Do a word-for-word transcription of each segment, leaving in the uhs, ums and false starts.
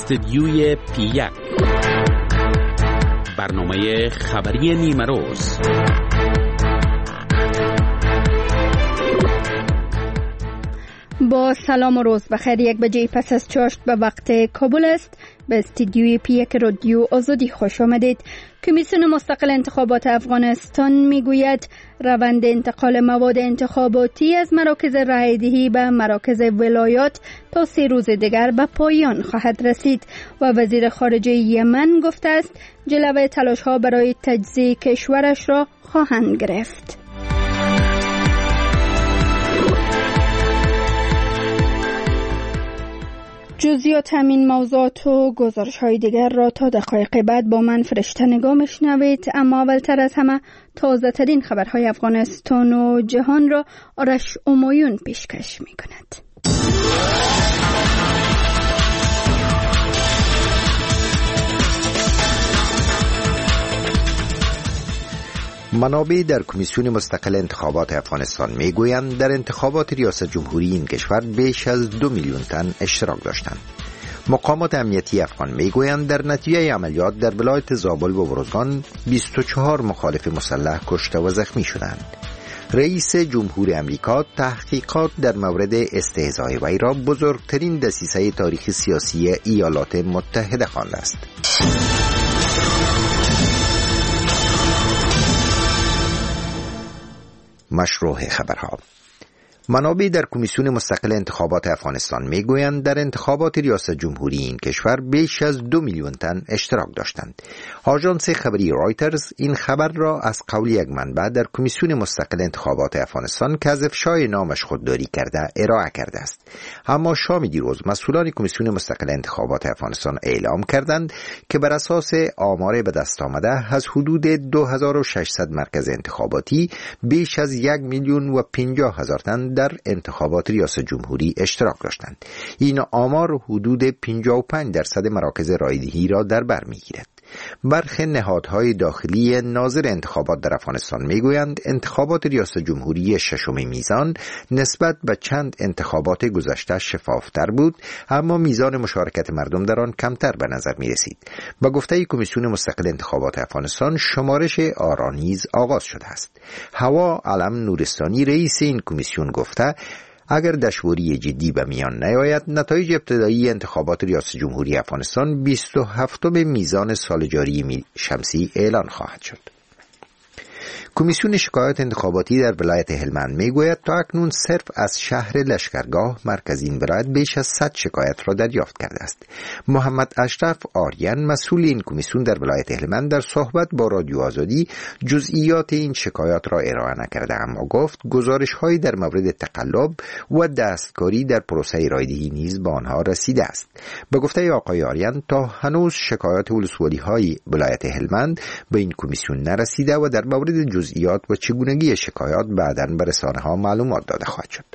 استدیوی پی یک، برنامه خبری نیمه روز. با سلام و روز بخیر. یک بجه پس از چاشت به وقت کابل است. به استدیوی پی یک رادیو آزادی خوش آمدید. کمیسیون مستقل انتخابات افغانستان میگوید روند انتقال مواد انتخاباتی از مراکز رایدهی به مراکز ولایات تا سه روز دیگر به پایان خواهد رسید و وزیر خارجه یمن گفته است جلوه تلاش ها برای تجزیه کشورش را خواهند گرفت. جزئیات همین موضوعات و گزارش های دیگر را تا دقایق بعد با من فرشته نگاه میشنوید، اما اولتر از همه تازه ترین خبرهای افغانستان و جهان را آرش امایون پیشکش می کند. منابع در کمیسیون مستقل انتخابات افغانستان میگویند در انتخابات ریاست جمهوری این کشور بیش از دو میلیون تن اشتراک داشتند. مقامات امنیتی افغان میگویند در نتیجه عملیات در ولایت زابل و ورزگان بیست و چهار مخالف مسلح کشته و زخمی شدند. رئیس جمهور امریکا تحقیقات در مورد استهزای وی را بزرگترین دسیسه تاریخ سیاسی ایالات متحده خوانده است. مشروع خبرها. منابع در کمیسیون مستقل انتخابات افغانستان میگویند در انتخابات ریاست جمهوری این کشور بیش از دو میلیون تن اشتراک داشتند. آژانس خبری رایترز این خبر را از قول یک منبع در کمیسیون مستقل انتخابات افغانستان که از افشای نامش خودداری کرده ارائه کرده است. اما شام دیروز مسئولان کمیسیون مستقل انتخابات افغانستان اعلام کردند که بر اساس آمار به دست آمده از حدود دو هزار و ششصد مرکز انتخاباتی بیش از یک میلیون و پنجاه هزار تن در انتخابات ریاست جمهوری اشتراک داشتند. این آمار حدود پنجاه و پنج درصد مراکز رایدهی را در بر میگیرد. برخی نهادهای داخلی ناظر انتخابات در افغانستان میگویند انتخابات ریاست جمهوری ششم میزان نسبت به چند انتخابات گذشته شفافتر بود، اما میزان مشارکت مردم در آن کمتر به نظر می رسید. با گفته کمیسیون مستقل انتخابات افغانستان شمارش آرا نیز آغاز شده است. هوا علم نورستانی رئیس این کمیسیون گفته اگر دشواری جدی به میان نیاید نتایج ابتدایی انتخابات ریاست جمهوری افغانستان بیست و هفتم میزان سال جاری شمسی اعلان خواهد شد. کمیسیون شکایات انتخاباتی در ولایت هلمند میگوید تا اکنون صرف از شهر لشکرگاه مرکز این ولایت بیش از صد شکایت را دریافت کرده است. محمد اشرف آریان مسئول این کمیسیون در ولایت هلمند در صحبت با رادیو آزادی جزئیات این شکایات را ارائه نکرده، اما گفت گزارش‌هایی در مورد تقلب و دستکاری در پروسه رایدهی نیز به آنها رسیده است. به گفته آقای آریان تا هنوز شکایات ولسوالی‌های ولایت هلمند به این کمیسیون نرسیده و در مورد جزئیات و چگونگی شکایات بعداً به رسانه‌ها معلومات داده خواهد شد.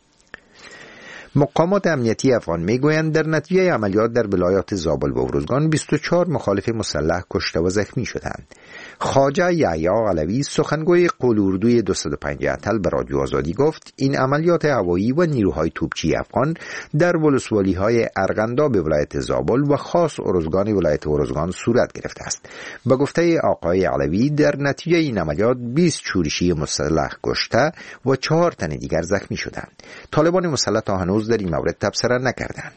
مقامات امنیتی افغان میگویند در نتیجه عملیات در ولایات زابل و ورزگان بیست و چهار مخالف مسلح کشته و زخمی شدند. خواجه یحیی علوی سخنگوی قول اردوی دویست و پنج اتل به رادیو آزادی گفت این عملیات هوایی و نیروهای توپچی افغان در ولسوالی‌های ارغنداب ولایت زابل و خاص ارزگان ولایت ارزگان صورت گرفته است. به گفته آقای علوی در نتیجه این عملیات بیست شورشی مسلح کشته و چهار تن دیگر زخمی شدند. طالبان مسلح تا هنوز در این مورد تبصره نکردند.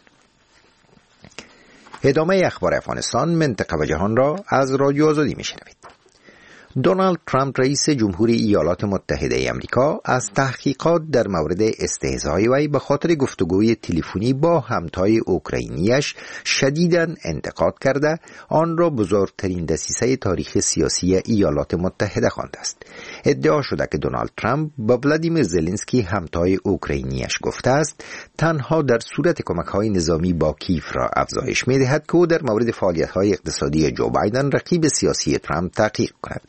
ادامه اخبار افغانستان، منطقه و جهان را از رادیو آزادی میشنوید. دونالد ترامپ رئیس جمهور ایالات متحده آمریکا از تحقیقات در مورد استهزای وی به خاطر گفتگوی تلفنی با همتای اوکراینیش شدیداً انتقاد کرده آن را بزرگترین دسیسه تاریخ سیاسی ایالات متحده خوانده است. ادعا شده که دونالد ترامپ با ولادیمیر زلنسکی همتای اوکراینیش گفته است تنها در صورت کمک‌های نظامی با کیف را افزایش می‌دهد که او در مورد فعالیت‌های اقتصادی جو بایدن رقیب سیاسی ترامپ تحقیق کند.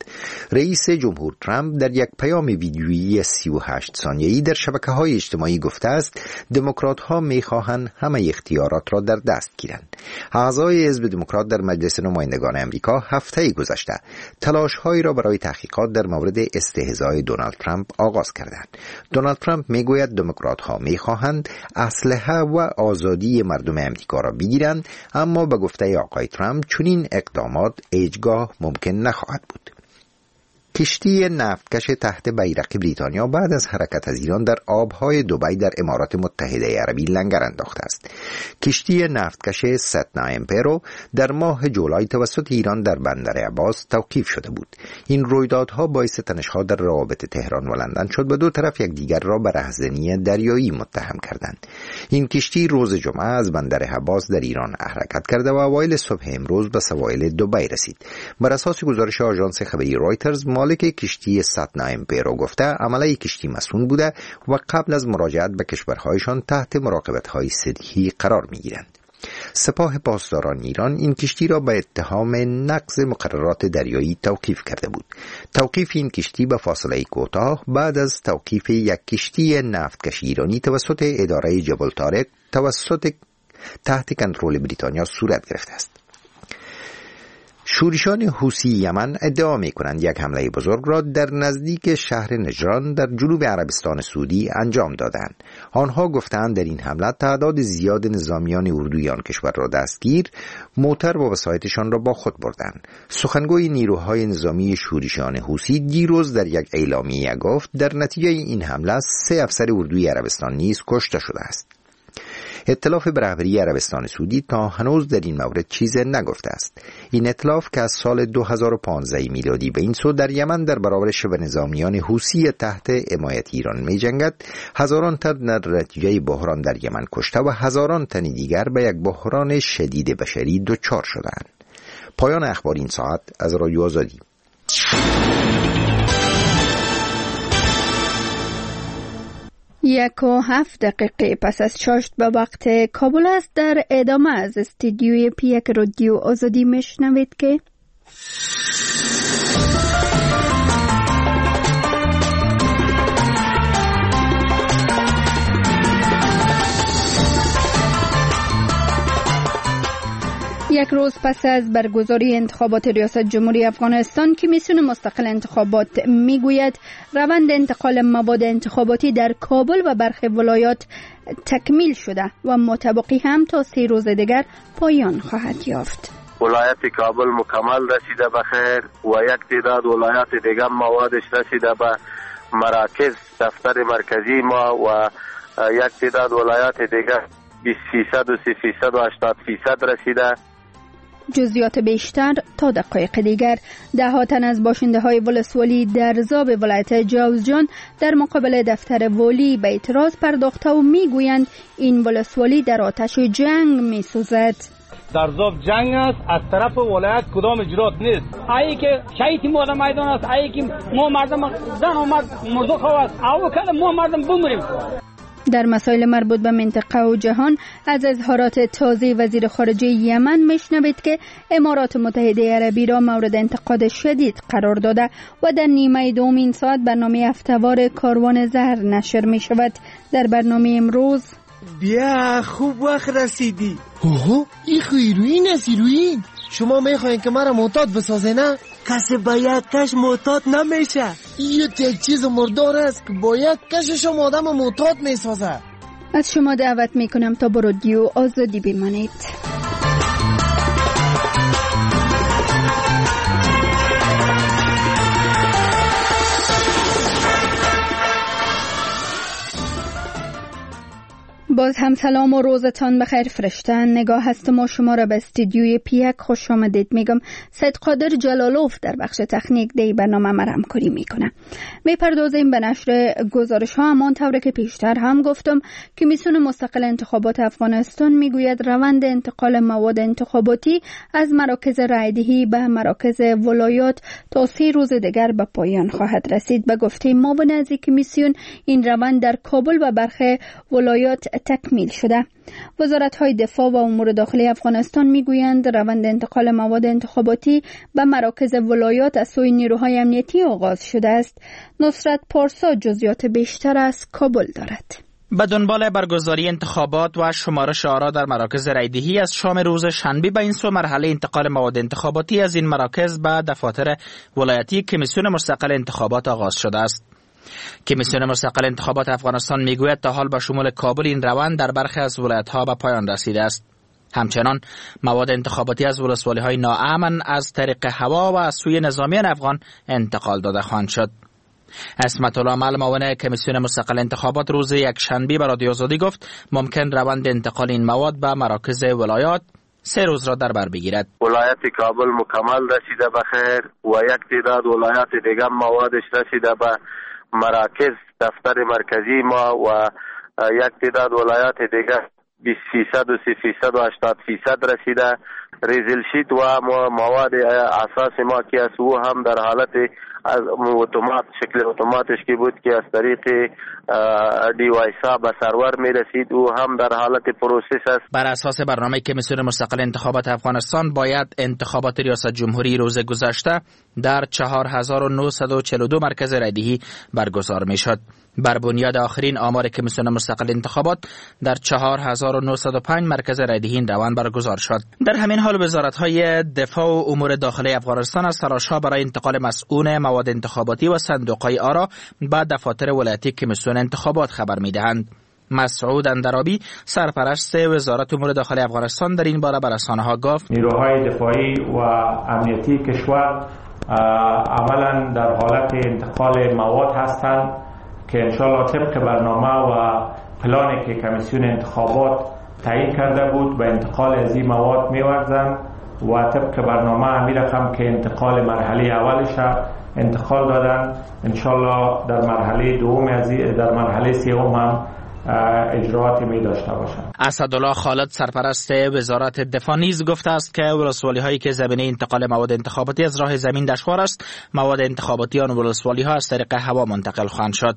رئیس جمهور ترامپ در یک پیام ویدیویی سی و هشت ثانیه‌ای در شبکه‌های اجتماعی گفته است دموکرات‌ها می‌خواهند همه اختیارات را در دست گیرند. اعضای حزب دموکرات در مجلس نمایندگان آمریکا هفته گذشته تلاش‌هایی را برای تحقیقات در مورد استهزای دونالد ترامپ آغاز کردند. دونالد ترامپ میگوید دموکرات‌ها می‌خواهند اسلحه و آزادی مردم آمریکا را بگیرند، اما به گفته آقای ترامپ چنین اقدامات هیچگاه ممکن نخواهد بود. کشتی نفتکش تحت بیرق بریتانیا بعد از حرکت از ایران در آبهای دبی در امارات متحده عربی لنگر انداخته است. کشتی نفتکش ستنا امپرو در ماه جولای توسط ایران در بندر عباس توقیف شده بود. این رویدادها باعث تنش‌ها در روابط تهران و لندن شد و دو طرف یکدیگر را به رهزنی دریایی متهم کردند. این کشتی روز جمعه از بندر عباس در ایران حرکت کرده و اوایل صبح امروز به سواحل دبی رسید. بر اساس گزارش آژانس خبری رویترز، مالک کشتی ستنا امپرو گفته عمله کشتی مسئول بوده و قبل از مراجعت به کشورهایشان تحت مراقبت‌های صحی قرار می‌گیرند. سپاه پاسداران ایران این کشتی را به اتهام نقض مقررات دریایی توقیف کرده بود. توقیف این کشتی به فاصله کوتاه بعد از توقیف یک کشتی نفتکش ایرانی توسط اداره جبل طارق توسط تحت کنترل بریتانیا صورت گرفته است. شورشان حوثی یمن ادعا می‌کنند یک حمله بزرگ را در نزدیک شهر نجران در جنوب عربستان سعودی انجام دادند. آنها گفتند در این حمله تعداد زیاد نظامیان اردوی آن کشور را دستگیر، موتر و وسایطشان را با خود بردند. سخنگوی نیروهای نظامی شورشان حوثی دیروز در یک اعلامیه گفت در نتیجه این حمله سه افسر اردوی عربستان نیز کشته شده است. ائتلاف به رهبری عربستان سعودی تا هنوز در این مورد چیزی نگفته است. این ائتلاف که از سال دو هزار و پانزده میلادی به این سو در یمن در برابر شبه نظامیان حوثی تحت حمایت ایران می جنگد، هزاران تن در نتیجه بحران در یمن کشته و هزاران تن دیگر به یک بحران شدید بشری دچار شدند. پایان اخبار این ساعت از رادیو آزادی. یک و هفت دقیقه پس از چاشت به وقت کابل است. در ادامه از استودیوی پی یک رادیو آزادی میشنوید که یک روز پس از برگزاری انتخابات ریاست جمهوری افغانستان، کمیسیون مستقل انتخابات میگوید روند انتقال مواد انتخاباتی در کابل و برخی ولایات تکمیل شده و متبقی هم تا سه روز دیگر پایان خواهد یافت. ولایت کابل مکمل رسیده به خیر و یک تعداد ولایات دیگر موادش رسیده به مراکز دفتر مرکزی ما و یک تعداد ولایات دیگر بیست فیصد و سی فیصد و هشتاد فیصد رسیده. جزئیات بیشتر تا دقایق دیگر. ده ها تن از باشنده های ولسوالی در زاب ولایت جوزجان در مقابل دفتر والی به اعتراض پرداخته و میگویند این ولسوالی در آتش جنگ میسوزد. در زاب جنگ است، از طرف ولایت کدام اجرات نیست. ایی که شهید ما در میدان است، ایی که ما مردم زن و مرد مرده خواست او کله ما مردم بمریم. در مسائل مربوط به منطقه و جهان از اظهارات تازه وزیر خارجه یمن میشنوید که امارات متحده عربی را مورد انتقاد شدید قرار داده و در نیمه دوم این ساعت برنامه هفته‌وار کاروان زهر نشر می شود. در برنامه امروز بیا خوب وقت رسیدی. اوه این خیروین است ایروین. شما میخواین که مرا معتاد بسازه نه؟ کسی با یک کش معتاد نمیشه. این یک چیز مردار است که با یک کشش هم آدم معتاد میسازه. از شما دعوت میکنم تا با رادیو آزادی بمانید. باز هم سلام و روزتان بخیر فرشتن. نگاه هستم و شما را به استودیوی پیک خوش آمدید میگم. سید قادر جلالوف در بخش تکنیک دی برنامه ما همکاری میکنه. میپردازیم به نشر گزارش ها. همان طوری که پیشتر هم گفتم، کمیسیون مستقل انتخابات افغانستان میگوید روند انتقال مواد انتخاباتی از مراکز رایدهی به مراکز ولایات تا سه روز دیگر به پایان خواهد رسید. به گفته معاون از کمیسیون این روند در کابل و برخی ولایات تکمیل شده. وزارت‌های دفاع و امور داخلی افغانستان میگویند روند انتقال مواد انتخاباتی به مراکز ولایات از سوی نیروهای امنیتی آغاز شده است. نصرت پارسا جزئیات بیشتر از کابل دارد. به دنبال برگزاری انتخابات و شمارش آرا در مراکز رایدهی از شام روز شنبه به این سو مرحله انتقال مواد انتخاباتی از این مراکز به دفاتر ولایتی کمیسیون مستقل انتخابات آغاز شده است. کمیسیون مستقل انتخابات افغانستان میگوید تا حال به شمول کابل این روند در برخی از ولایت‌ها به پایان رسیده است. همچنان مواد انتخاباتی از ولسوالی‌های ناامن از طریق هوا و از سوی نظامیان افغان انتقال داده خواهند شد. عصمت الله مل معاون کمیسیون مستقل انتخابات روز یک شنبه به رادیو آزادی گفت ممکن روند انتقال این مواد به مراکز ولایات سه روز را در بر بگیرد. ولایت کابل مکمل رسیده به خیر و یک تعداد ولایات دیگر موادش رسیده به مراکز دفتر مرکزی ما و یک تعداد ولایات دیگر بیست فیصد و سی فیصد و هشتاد فیصد رسیده. ریزل شیت و مواد اساس ما که از او هم در حالت از اتومات شکل اتوماتش که بود که از طریق دیوایسا به سرور می رسید او هم در حالت پروسس است. بر اساس برنامه کمیسیون مستقل انتخابات افغانستان باید انتخابات ریاست جمهوری روز گذشته در چهار هزار و نهصد و چهل و دو مرکز رایدهی برگزار می شد. بر بنیاد آخرین آمار کمیسیون مستقل انتخابات در چهار هزار و نهصد و پنج مرکز رایدهی این روند برگزار شد. در همین حال وزارت‌های دفاع و امور داخلی افغانستان از تلاش‌ها برای انتقال مسئول مواد انتخاباتی و صندوق‌های آرا به دفاتر ولایتی کمیسیون انتخابات خبر می‌دهند. مسعود اندرابی سرپرست وزارت امور داخلی افغانستان در این باره به رسانه‌ها گفت نیروهای دفاعی و امنیتی کشور عملاً در حالت انتقال مواد هستند که انشالله طبق برنامه و پلانی که کمیسیون انتخابات تعیین کرده بود به انتقال از این مواد می‌ورزند و طبق برنامه همین رقم که انتقال مرحله اولش انتقال دادن انشالله در مرحله دوم از در مرحله سوم هم اجراعاتی می داشته باشند. اسدالله خالد سرپرست وزارت دفاع نیز گفته است که ولسوالی هایی که زمینه انتقال مواد انتخاباتی از راه زمین دشوار است مواد انتخاباتی آن ولسوالی ها از طریق هوا منتقل خواهند شد.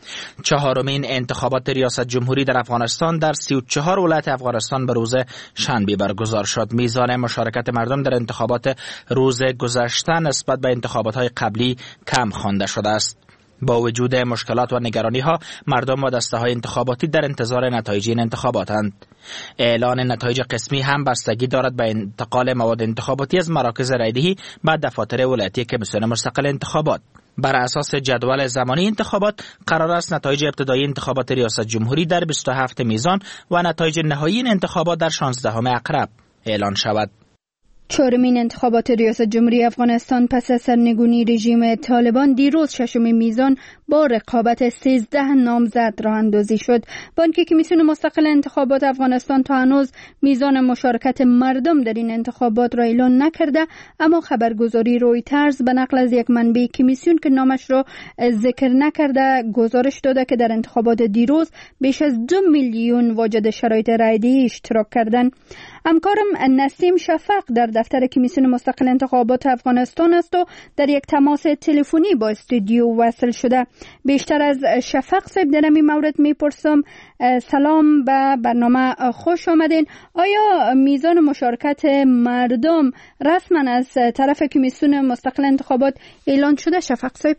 چهارمین انتخابات ریاست جمهوری در افغانستان در سی و چهار ولایت افغانستان به روز شنبه برگزار شد. میزان مشارکت مردم در انتخابات روز گذشته نسبت به انتخابات‌های قبلی کم خوانده شده است. با وجود مشکلات و نگرانی‌ها مردم و دسته‌های انتخاباتی در انتظار نتایج این انتخاباتند. اعلان نتایج قسمی هم بستگی دارد به انتقال مواد انتخاباتی از مراکز رایدهی به دفاتر ولایتی کمیسیون مستقل انتخابات. بر اساس جدول زمانی انتخابات قرار است نتایج ابتدایی انتخابات ریاست جمهوری در بیست و هفت میزان و نتایج نهایی این انتخابات در شانزدهم عقرب اعلان شود. چهارمین انتخابات ریاست جمهوری افغانستان پس از سرنگونی رژیم طالبان دیروز ششم میزان با رقابت سیزده نامزد راه اندازی شد. با آنکه کمیسیون مستقل انتخابات افغانستان تا هنوز میزان مشارکت مردم در این انتخابات را اعلان نکرده، اما خبرگزاری رویترز به نقل از یک منبع کمیسیون که نامش را ذکر نکرده گزارش داده که در انتخابات دیروز بیش از دو میلیون واجد شرایط رایدهی اشتراک کردند. همکارم نسیم شفق در دفتر کمیسیون مستقل انتخابات افغانستان است و در یک تماس تلفنی با استودیو وصل شده. بیشتر از شفق صاحب در این مورد میپرسم. سلام، به برنامه خوش آمدین. آیا میزان مشارکت مردم رسما از طرف کمیسیون مستقل انتخابات اعلان شده شفق صاحب؟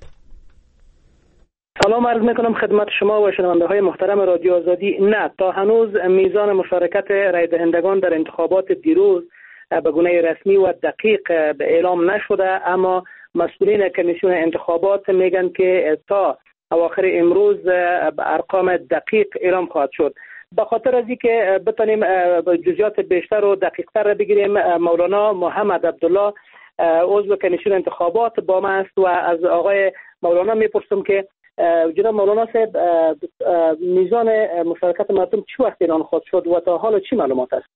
سلام عرض میکنم خدمت شما و شنونده های محترم رادیو آزادی. نه، تا هنوز میزان مشارکت رای دهندگان در انتخابات دیروز به گونه رسمی و دقیق به اعلام نشده، اما مسئولین کمیسیون انتخابات میگن که تا اواخر امروز ارقام دقیق اعلام خواهد شد. به خاطر از اینکه بتونیم جزئیات بیشتر و دقیق‌تر را بگیریم، مولانا محمد عبدالله عضو کمیسیون انتخابات با ما است و از آقای مولانا میپرسم که جناب مولانا صاحب میزان مشارکت مردم چه وقت اعلان خواهد شد و تا حالا چی معلومات است؟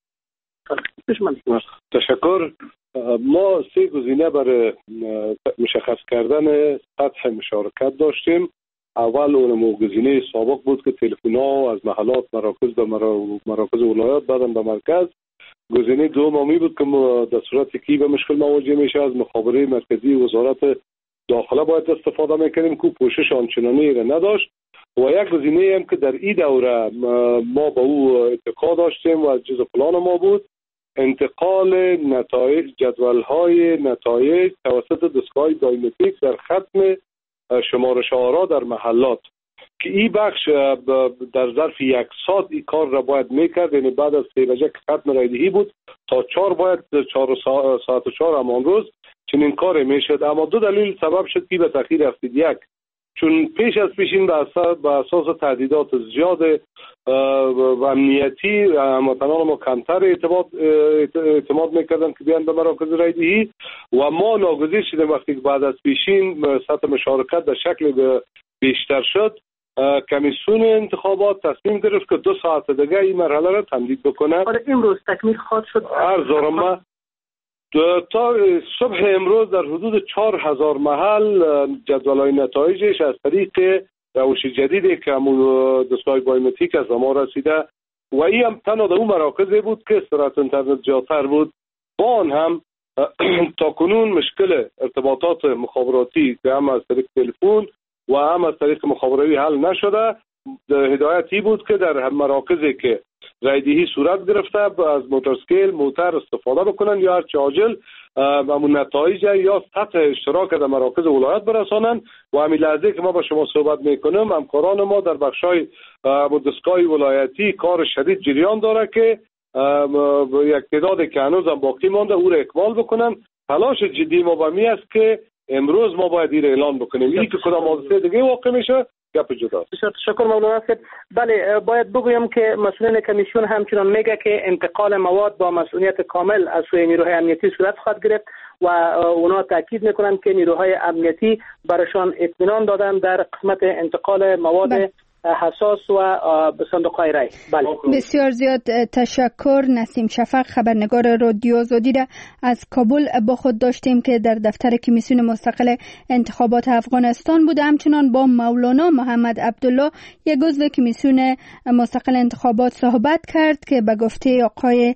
تشکر. ما سه گزینه برای مشخص کردن سطح مشارکت داشتیم. اول اون گزینه سابق بود که تلفن‌ها از محلات مراکز به مراکز ولایات بعدم به مرکز. گزینه دومی بود که در صورتی که به مشکل مواجه میشه از مخابره مرکزی وزارت داخله باید استفاده میکنیم که پوشش آنچنانی را نداشت. و یک گزینه هم که در این دوره ما با او اتفاق داشتیم و جزء پلان ما بود، انتقال نتایج جدول‌های نتایج توسط دستگاه بایومتریک در ختم شمارش آرا در محلات که این بخش در ظرف یک ساعت این کار را باید میکرد. یعنی بعد از سه بجه که ختم رایدهی بود تا چهار باید چهار ساعت و چهار همان روز چنین کار میشد. اما دو دلیل سبب شد که به تاخیر رفتید. یک، چون پیش از پیشین به اساس تهدیدات زیاد و امنیتی هموطنان ما کمتر اعتماد اعتماد میکردن که بیان به مراکز رایدهی و ما ناگزیر شدیم وقتی که بعد از پیشین سطح مشارکت در شکل بیشتر شد، کمیسیون انتخابات تصمیم گرفت که دو ساعت دیگه این مرحله را تمدید بکنه. آره امروز تکمیل خواهد شد. ارزارم تا صبح امروز در حدود چهار هزار محل جدولای نتایجش از طریق روش جدیدی که دستگاه بایومتریک از ما رسیده و این هم تنها در اون مراکزی بود که سرعت اینترنت زیادتر بود. با آن هم تا کنون مشکل ارتباطات مخابراتی که هم از طریق تلفن و هم از طریق مخابراتی حل نشده. هدایتی بود که در مراکزی که رایدهی صورت گرفته از موتورسکیل موتر استفاده بکنن یا هر عاجل همون نتایج یا سطح اشتراک در مراکز ولایت برسانن. و همین لحظه که ما با شما صحبت میکنم همکاران ما در بخشای دستگاه ولایتی کار شدید جریان داره که یک تعدادی که هنوز هم باقی مانده او را اکمال بکنن. تلاش جدی ما به می است که امروز ما باید این اعلان بکنیم. این که کدام حادثه دیگه واقع میشه گپ جداست. بسیار تشکر مولانا صاحب. بله باید بگویم که مسئولین کمیسیون همچنان میگه که انتقال مواد با مسئولیت کامل از سوی نیروهای امنیتی صورت خواهد گرفت و اونا تاکید میکنن که نیروهای امنیتی برشان اطمینان دادن در قسمت انتقال مواد بله. حساس و صندوق‌های رای. بله. بسیار زیاد تشکر. نسیم شفق خبرنگار رادیو آزادی را از کابل با خود داشتیم که در دفتر کمیسیون مستقل انتخابات افغانستان بود. همچنان با مولانا محمد عبدالله یک عضو کمیسیون مستقل انتخابات صحبت کرد که به گفته آقای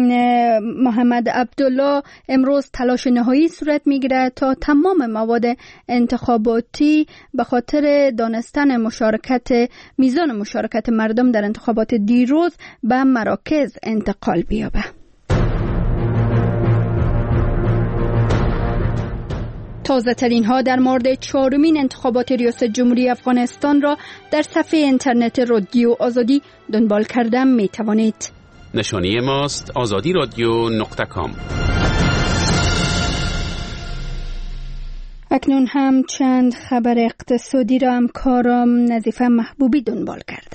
محمد عبدالله امروز تلاش نهایی صورت میگیره تا تمام مواد انتخاباتی به خاطر دانستن مشارکت میزان مشارکت مردم در انتخابات دیروز به مراکز انتقال بیابه. تازه ترین ها در مورد چهارمین انتخابات ریاست جمهوری افغانستان را در صفحه اینترنت رادیو آزادی دنبال کردن می توانید. نشانی ماست آزادی رادیو نقطه کام. اکنون هم چند خبر اقتصادی را همکارم نظیفه محبوبی دنبال کرده.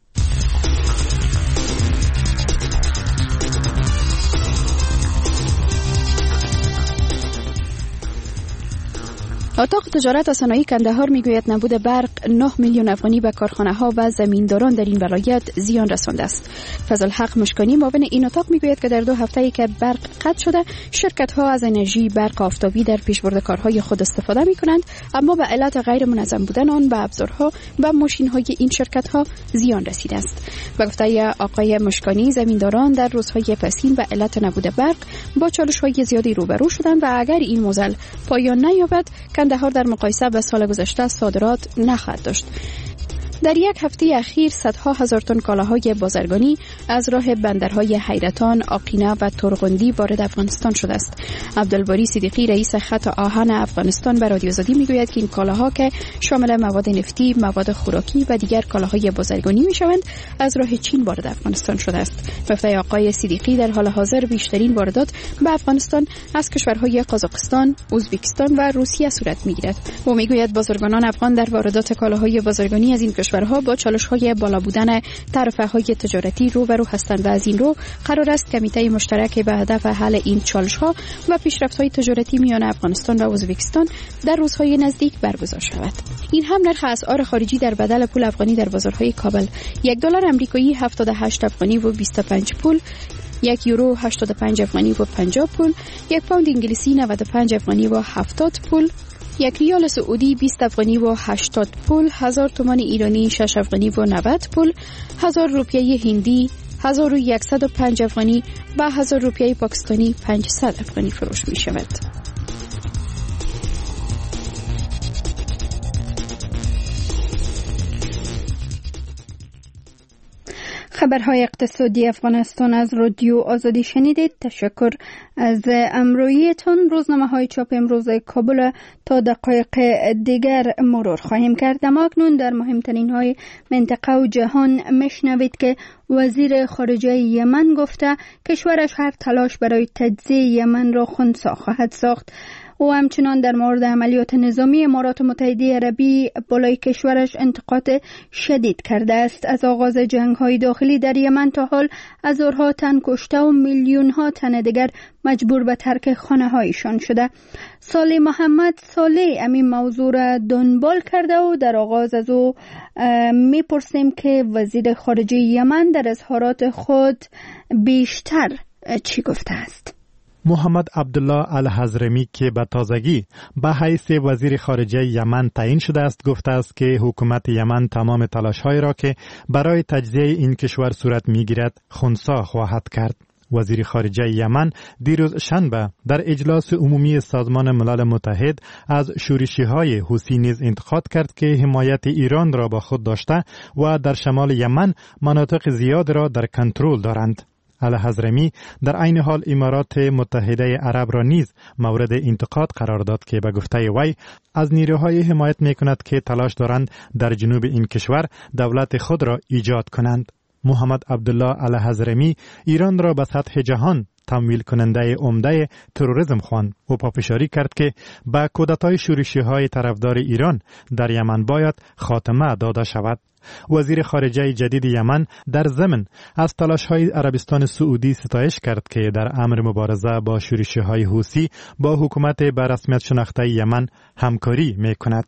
اتاق تجارت و صنایع کندهار میگوید نبود برق نه میلیون افغانی به کارخانه ها و زمینداران در این ولایت زیان رسانده است. فضل حق مشکانی معاون این اتاق میگوید که در دو هفته که برق قطع شده شرکت ها از انرژی برق آفتابی در پیشبرد کارهای خود استفاده می کنند، اما به علت غیر منظم بودن آن به ابزارها و ماشین های این شرکت ها زیان رسیده است. به گفته آقای مشکانی زمینداران در روزهای پسین به علت نبود برق با چالش های زیادی روبرو شدند و اگر این موزل پایان نیابد کندهار در مقایسه با سال گذشته صادرات نخواهد داشت. در یک هفته اخیر صدها هزار تن کالاهای بازرگانی از راه بندرهای حیرتان، آقینه و ترغندی وارد افغانستان شده است. عبدالباری صدیقی رئیس خط آهن افغانستان به رادیو آزادی میگوید که این کالاها که شامل مواد نفتی، مواد خوراکی و دیگر کالاهای بازرگانی میشوند از راه چین وارد افغانستان شده است. گفته آقای صدیقی در حال حاضر بیشترین واردات به افغانستان از کشورهای قزاقستان، ازبکستان و روسیه صورت میگیرد. او میگوید بازرگانان افغان در واردات کالاهای بازرگانی از این کشورها با چالش‌های بالا بودن تعرفه‌های تجارتی روبرو هستند و از این رو قرار است کمیته مشترک به هدف حل این چالش‌ها و پیشرفت‌های تجارتی میان افغانستان و ازبکستان در روزهای نزدیک برگزار شود. این هم نرخ اسعار خارجی در بدل پول افغانی در بازارهای کابل: یک دلار آمریکایی هفتاد و هشت افغانی و بیست و پنج پول، یک یورو هشتاد و پنج افغانی و پنجاه پول، یک پوند انگلیسی نود و پنج افغانی و هفتاد پول، یک ریال سعودی بیست افغانی و هشتاد پول، هزار تومان ایرانی شش افغانی و نود پول، هزار روپیه هندی هزار و صد و پنج افغانی و هزار روپیه پاکستانی پانصد افغانی فروش می شود. خبرهای اقتصادی افغانستان از رادیو آزادی شنیدید. تشکر از امرویتان. روزنامه های چاپ امروز کابل تا دقایق دیگر مرور خواهیم کرد. اما اکنون در مهمترین های منطقه و جهان میشنوید که وزیر خارجه یمن گفته کشورش هر تلاش برای تجزیه یمن را خنثی خواهد ساخت. او همچنان در مورد عملیات نظامی امارات متحده عربی بالای کشورش انتقاد شدید کرده است. از آغاز جنگ‌های داخلی در یمن تا حال هزارها تن کشته و میلیون‌ها تن دیگر مجبور به ترک خانه‌هایشان شده. صالح محمد صالح همین موضوع را دنبال کرده و در آغاز از او میپرسیم که وزیر خارجه یمن در اظهارات خود بیشتر چی گفته است. محمد عبدالله الحضرمی که به تازگی به حیث وزیر خارجه یمن تعیین شده است گفته است که حکومت یمن تمام تلاش‌های را که برای تجزیه این کشور صورت می‌گیرد خنثی خواهد کرد. وزیر خارجه یمن دیروز شنبه در اجلاس عمومی سازمان ملل متحد از شورشی‌های حوثی نیز انتقاد کرد که حمایت ایران را با خود داشته و در شمال یمن مناطق زیاد را در کنترل دارند. الحضرمی در عین حال امارات متحده عرب را نیز مورد انتقاد قرار داد که به گفته وی از نیروهای حمایت می‌کند که تلاش دارند در جنوب این کشور دولت خود را ایجاد کنند. محمد عبدالله الحضرمی ایران را به سطح جهان تمویل کننده عمده تروریسم خواند و پافشاری کرد که با کودتای شورشی‌های طرفدار ایران در یمن باید خاتمه داده شود. وزیر خارجه جدید یمن در ضمن از تلاش‌های عربستان سعودی ستایش کرد که در امر مبارزه با شورشی‌های حوثی با حکومت به رسمیت شناخته یمن همکاری می‌کند.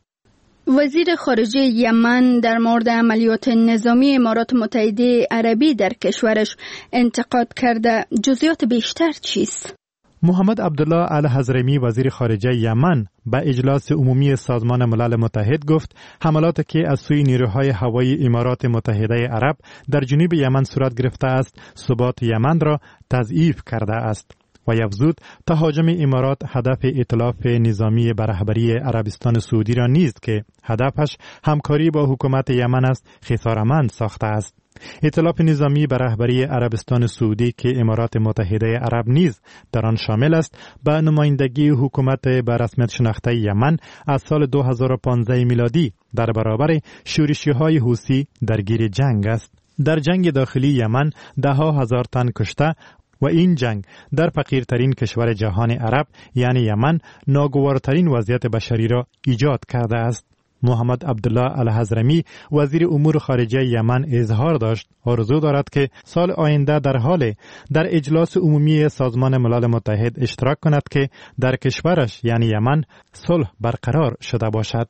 وزیر خارجه یمن در مورد عملیات نظامی امارات متحده عربی در کشورش انتقاد کرده. جزئیات بیشتر چیست؟ محمد عبدالله الحضرمی وزیر خارجه یمن به اجلاس عمومی سازمان ملل متحد گفت حملاتی که از سوی نیروهای هوایی امارات متحده عرب در جنوب یمن صورت گرفته است ثبات یمن را تضعیف کرده است و افزود تهاجم امارات هدف ائتلاف نظامی به رهبری عربستان سعودی را نیست که هدفش همکاری با حکومت یمن است خسارتمند ساخته است. ائتلاف نظامی به رهبری عربستان سعودی که امارات متحده عرب نیز در آن شامل است به نمایندگی حکومت به رسمیت شناخته یمن از سال دو هزار و پانزده میلادی در برابر شورشی‌های حوثی درگیر جنگ است. در جنگ داخلی یمن ده ها هزار تن کشته و این جنگ در فقیرترین کشور جهان عرب یعنی یمن ناگوارترین وضعیت بشری را ایجاد کرده است. محمد عبدالله الحضرمی وزیر امور خارجه یمن اظهار داشت آرزو دارد که سال آینده در حال در اجلاس عمومی سازمان ملل متحد اشتراک کند که در کشورش یعنی یمن صلح برقرار شده باشد.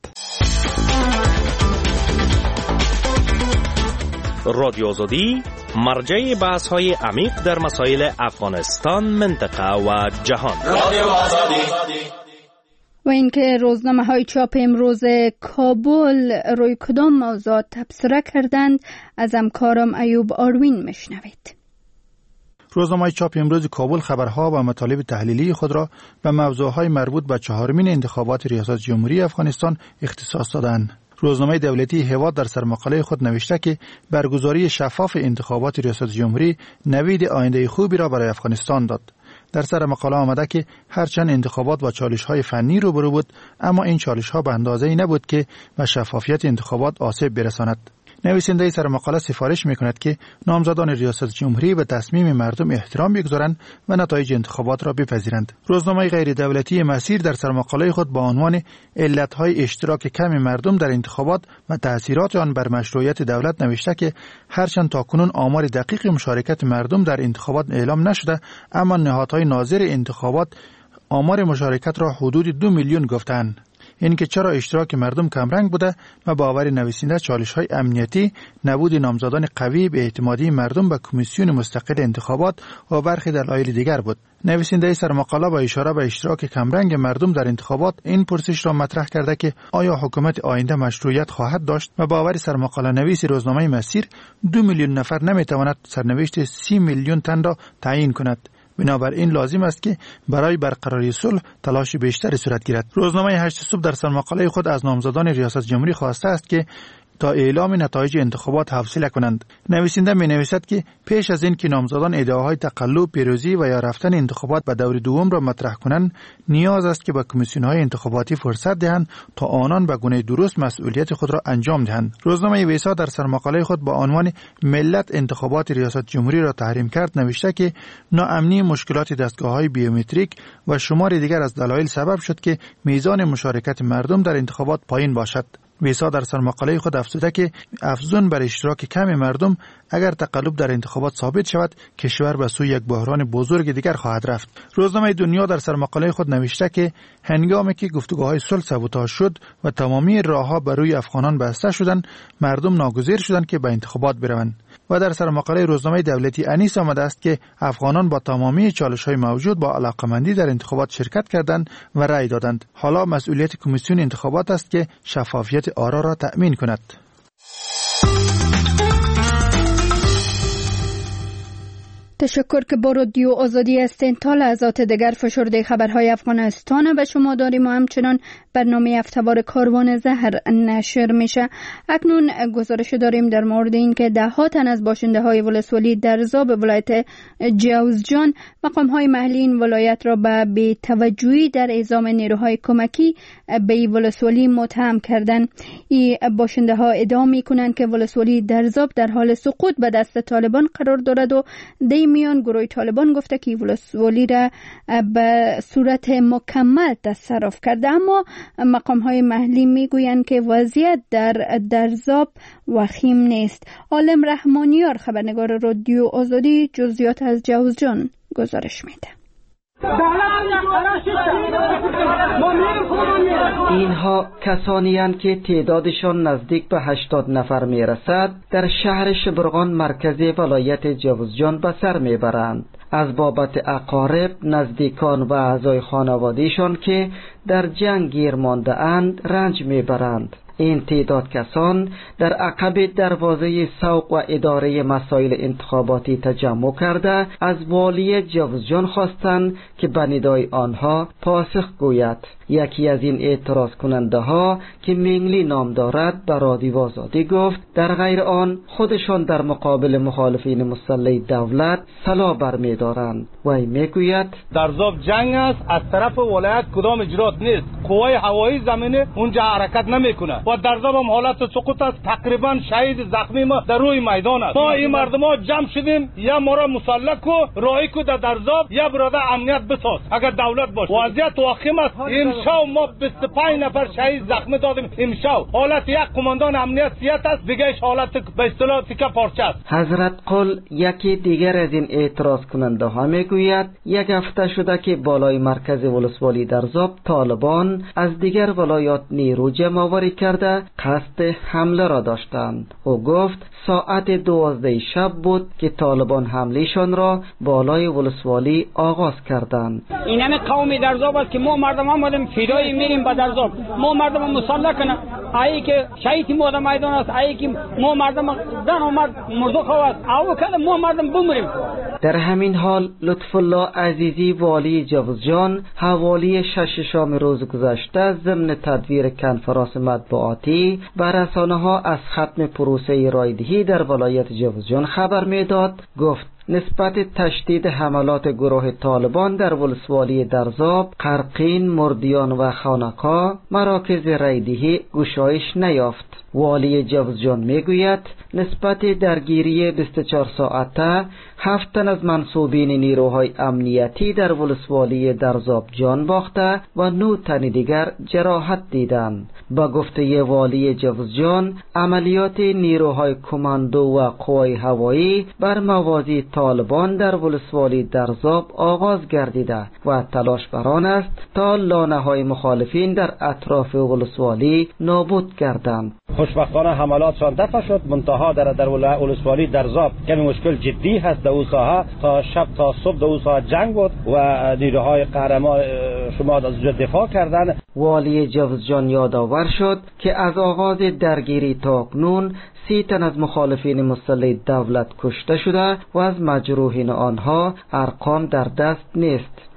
رادیو آزادی مرجع بحث های عمیق در مسائل افغانستان، منطقه و جهان. رادیو آزادی. و اینکه روزنامه های چاپ امروز کابل روی کدام موضوع تبصره کردند از همکارم ایوب آروین میشنوید. روزنامه چاپ امروز کابل خبرها و مطالب تحلیلی خود را به موضوعهای مربوط به چهارمین انتخابات ریاست جمهوری افغانستان اختصاص دادند. روزنامه دولتی هواد در سرمقاله خود نوشته که برگزاری شفاف انتخابات ریاست جمهوری نوید آینده خوبی را برای افغانستان داد. در سر مقاله آمده که هرچند انتخابات با چالش‌های فنی روبرو بود اما این چالش‌ها به اندازه‌ای نبود که به شفافیت انتخابات آسیب برساند. نویسنده سر مقاله سفارش می‌کند که نامزدان ریاست جمهوری به تصمیم مردم احترام بگذارند و نتایج انتخابات را بپذیرند. روزنامه غیر دولتی مسیر در سر مقاله خود با عنوان علت‌های اشتراک کم مردم در انتخابات و تأثیرات آن بر مشروعیت دولت نوشته که هرچند تاکنون آمار دقیق مشارکت مردم در انتخابات اعلام نشده اما نهادهای ناظر انتخابات آمار مشارکت را حدود دو میلیون گفتند. این که چرا اشتراک مردم کمرنگ بوده و باور نویسنده چالش‌های امنیتی، نبود نامزدان قوی به اعتمادی مردم به کمیسیون مستقل انتخابات و برخی دلایل دیگر بود. نویسنده سرمقاله با اشاره به اشتراک کمرنگ مردم در انتخابات این پرسش را مطرح کرده که آیا حکومت آینده مشروعیت خواهد داشت و باور سرمقاله نویس روزنامه مسیر دو میلیون نفر نمیتواند سرنوشت سی میلیون تن را تعیین کند. بنابراین لازم است که برای برقراری صلح تلاش بیشتری صورت گیرد. روزنامه هشت صبح در سرمقاله خود از نامزدان ریاست جمهوری خواسته است که تا اعلام نتایج انتخابات حوصله کنند. نویسنده می نویسد که پیش از این که نامزدان ادعاهای تقلب، پیروزی و یا رفتن انتخابات به دور دوم را مطرح کنند، نیاز است که به کمیسیون های انتخاباتی فرصت دهند تا آنان به گونه درست مسئولیت خود را انجام دهند. روزنامه ویسا در سرمقاله خود با عنوان ملت انتخابات ریاست جمهوری را تحریم کرد نوشته که ناامنی، مشکلات دستگاه‌های بیومتریک و شمار دیگر از دلایل سبب شد که میزان مشارکت مردم در انتخابات پایین باشد. ویسا در سرمقاله خود افزوده که افزون بر اشتراک کم مردم اگر تقلب در انتخابات ثابت شود، کشور به سوی یک بحران بزرگ دیگر خواهد رفت. روزنامه دنیا در سرمقاله خود نوشته که هنگامی که گفتگوهای صلح سبوتاژ شد و تمامی راهها بر روی افغانان بسته شدند، مردم ناگزیر شدند که به انتخابات بروند. و در سرمقاله روزنامه دولتی انیس آمده است که افغانان با تمامی چالش‌های موجود با علاقمندی در انتخابات شرکت کردند و رأی دادند. حالا مسئولیت کمیسیون انتخابات است که شفافیت آرا را تأمین کند. تشکر که با رادیو آزادی هستین. تا لحظات دیگر فشرده خبرهای افغانستان و شما داریم و همچنان برنامه هفته‌وار کاروان زهر نشر میشه. اکنون گزارش داریم در مورد این که ده ها تن از باشنده های ولسوالی درزاب ولایت جوزجان مقام های محلی این ولایت را به بی‌توجهی در اعزام نیروهای کمکی به این ولسوالی متهم کردند. این باشنده ها ادعا میکنند که ولسوالی درزاب در حال سقوط به دست طالبان قرار دارد و در میان گروه طالبان گفته که ولسوالی را به صورت مکمل تصرف کرده، اما مقام های محلی میگویند که وضعیت در درزاب وخیم نیست. عالم رحمانیار خبرنگار رادیو آزادی جزئیات از جوزجان گزارش میده. اینها کسانی هستند که تعدادشان نزدیک به هشتاد نفر می رسد در شهر شبرغان مرکز ولایت جوزجان به سر می برند از بابت اقارب، نزدیکان و اعضای خانوادهشان که در جنگ گیر مانده اند رنج می برند. این تعداد کسان در عقب دروازه سوق و اداره مسائل انتخاباتی تجمع کرده از والی جوزجان خواستند که به ندای آنها پاسخ گوید. یکی از این اعتراض کننده ها که مینگلی نام دارد به رادیو آزادی گفت در غیر آن خودشان در مقابل مخالفین مسلح دولت سلاح برمی دارند و این میگوید درزاب جنگ است، از طرف ولایت کدام اجرات نیست، قوای هوایی زمینه اونجا حرکت نمیکنه و درزاب هم حالت سقوط است. تقریبا شهید زخمی ما در روی میدان است. ما این مردم ها جمع شدیم یا ما را مسلح کو راهی کو در درزاب یا برادر امنیت بساز اگر دولت باشه. وضعیت واخیم است. امشب ما بیست و پنج نفر شهید زخمی دادیم. امشب حالت یک قماندان امنیتیت است، دیگهش حالت به اصطلاح تیکه پارچه است. حضرت قل یکی دیگر از این اعتراض کننده ها میگوید یک هفته شده که بالای مرکز ولسوالی درزاب طالبان از دیگر ولایات نیرو جمع آوری کرده قصد حمله را داشتند. او گفت ساعت دوازده شب بود که طالبان حملهشان را بالای ولسوالی آغاز کردند. این همه قومی درزاب است که ما مردم آمدیم فدای میریم به درزاب. ما مردم مسلح کنه ای که شهید ما در میدان است، ای که ما مردم زن و مرد مرده خواست او کله ما مردم بمیریم. در همین حال لطف الله عزیزی والی جوزجان حوالی شش شام روز گذشته ضمن تدویر کنفرانس مطبوعاتی و رسانه ها از ختم پروسه رایدهی در ولایت جوزجان خبر میداد. گفت نسبت تشدید حملات گروه طالبان در ولسوالی درزاب، قرقین، مردیان و خانقا مراکز رایدهی گشایش نیافت. والی جوزجان میگوید نسبت درگیری بیست و چهار ساعته هفت تن از منصوبین نیروهای امنیتی در ولسوالی درزاب جان باخته و نه تن دیگر جراحت دیدند. با گفته والی جوزجان عملیات نیروهای کماندو و قوای هوایی بر موازی طالبان در ولسوالی درزاب آغاز گردیده و تلاش بر آن است تا لانه های مخالفین در اطراف ولسوالی نابود گردند. خوشبختانه حملاتشان دفع شد، منتها در در ولسوالی درزاب کمی مشکل جدی هست. در اون ساحه تا شب تا صبح در اون ساحه جنگ بود و نیروهای قهرمان شما از اونجا دفاع کردند. والی جوزجان یادآور شد که از آغاز درگیری تا اکنون سی تن از مخالفین مسلح دولت کشته شده و از مجروحین آنها ارقام در دست نیست.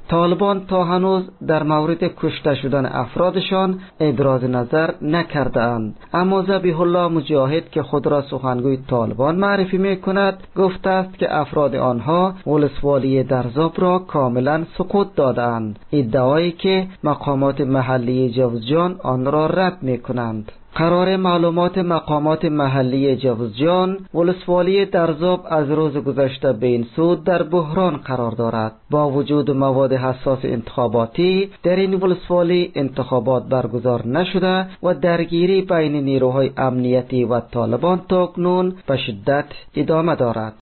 طالبان تا هنوز در مورد کشته شدن افرادشان ابراز نظر نکردند، اما ذبیح الله مجاهد که خود را سخنگوی طالبان معرفی می‌کند گفته است که افراد آنها ولسوالی درزاب را کاملا سقوط دادند، ادعایی که مقامات محلی جوزجان آن را رد می‌کنند. قرار معلومات مقامات محلی جوزجان، ولسوالی درزاب از روز گذشته به این سو در بحران قرار دارد. با وجود مواد حساس انتخاباتی در این ولسوالی انتخابات برگزار نشده و درگیری بین نیروهای امنیتی و طالبان تاکنون به شدت ادامه دارد.